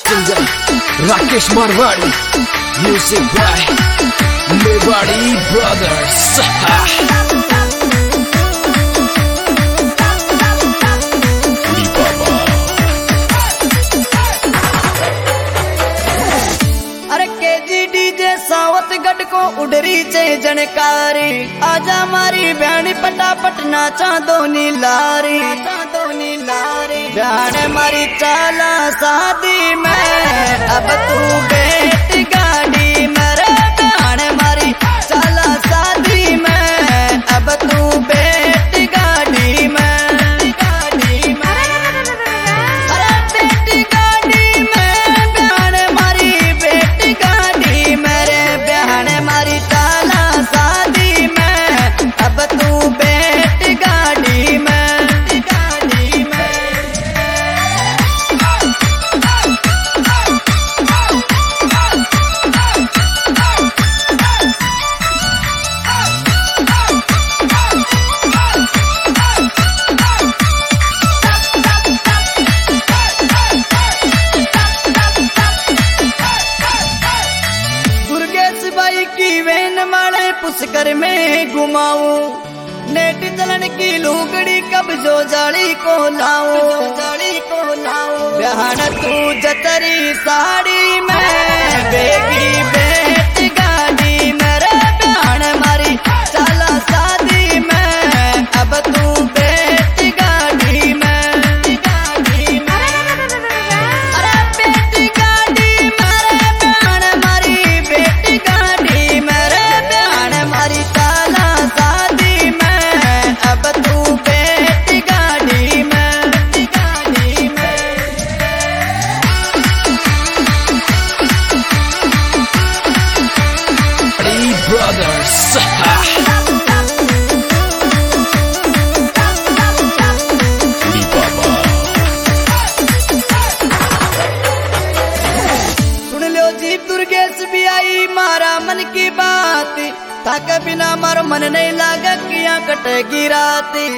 Singer Rakesh Marwari, music by Mewari brothers. Sawatgarh को उडरी चे जनकारी, आजा मारी बहनी पटापट नाचा दोनी लारी, बहन मारी चाला शादी में अब तू बैठ गाड़ी मेरे, बहन मारी चाला शादी में अब तू बैठ गाड़ी में, पुष्कर में घुमाऊं नेट चलन की लुगड़ी कब जो जाली को लाऊं, बहन तू जतरी साड़ी में बेगी बैठ गाड़ी मेरे, बहन मारी चाला शादी में अब तू बैठ गाड़ी में, अरे बैठ गाड़ी मेरे, बहन मारी बैठ गाड़ी मेरे, हमारी चाला शादी में अब तू बैठ गाड़ी में, ब्रदर्स। सुन लो जी दुर्गेश भी आई मारा मन की बात, ताक बिना मारो मन नहीं लागा किया कटेगी राती,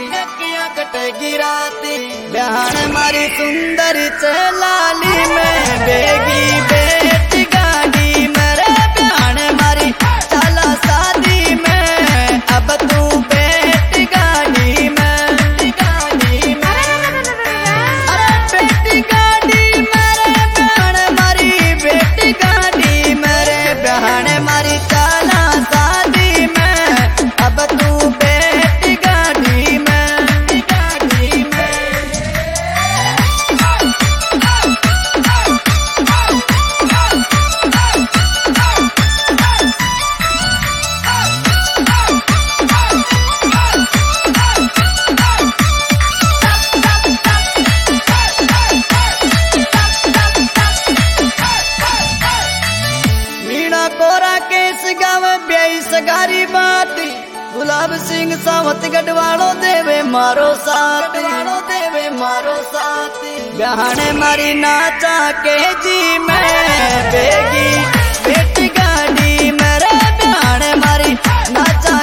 बहन मारी सुंदर चलाली में बेगी बैठ गाड़ी मेरे, बहन मारी चाला शादी में अब तू बैठ गाड़ी में, अरे बैठ गाड़ी मेरे, बहन मारी बैठ गाड़ी मेरे, बहन मारी चाला शादी में अब तू बैठ गाड़ी में, मीणा कोरा केस गाँव ब्याई सगारी बाती, गुलाब सिंह सावतगढ़ वालों देवे मारो साथ, बहन मारी नाचा के जी में बेगी बैठ गाड़ी मेरे, बहन मारी नाचा